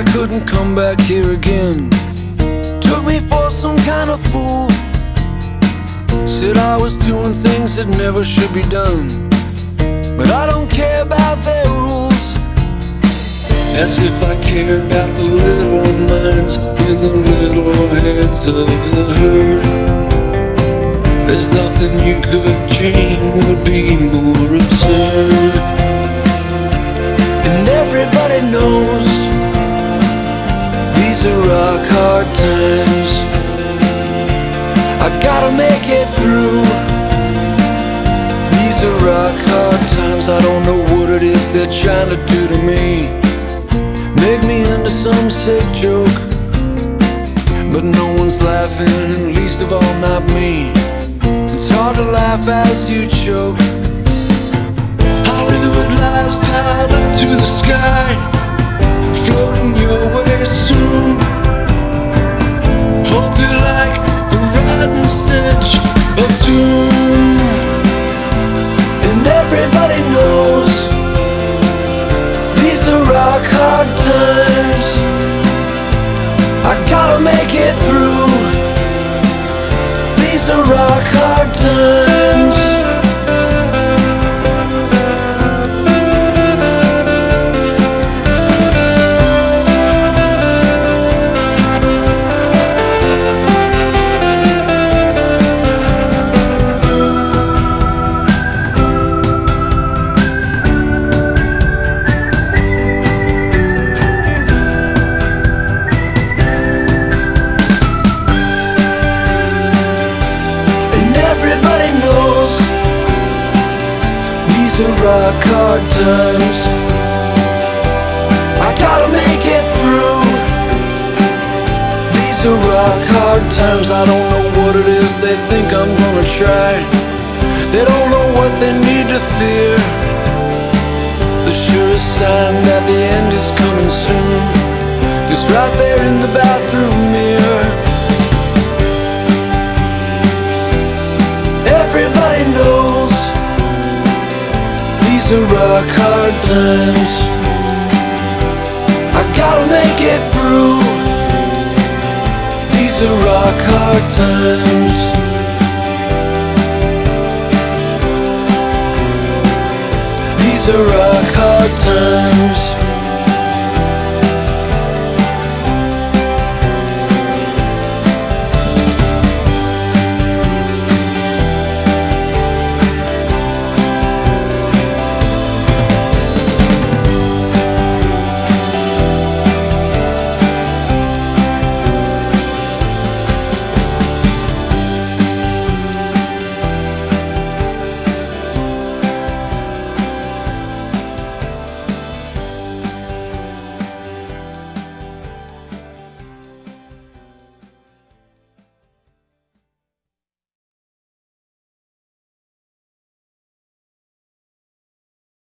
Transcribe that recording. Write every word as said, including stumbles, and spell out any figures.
I couldn't come back here again. Took me for some kind of fool. Said I was doing things that never should be done, but I don't care about their rules. As if I care about the little minds in the little heads of the herd. There's nothing you could change would be more absurd. And everybody knows these are rock hard times. I gotta make it through. These are rock hard times. I don't know what it is they're trying to do to me. Make me into some sick joke, but no one's laughing, and least of all not me. It's hard to laugh as you choke. Hollywood lies piled up to the sky, floating your way soon. Hold you like the rotten stench of doom. And everybody knows these are rock hard times. I gotta make it through. These are rock hard times. These are rock hard times. I gotta make it through. These are rock hard times. I don't know what it is they think I'm gonna try. They don't know what they need to fear. The surest sign that the end is coming soon is right there in the bathroom mirror. Everybody knows these are rock hard times. I gotta make it through. These are rock hard times. These are rock hard times.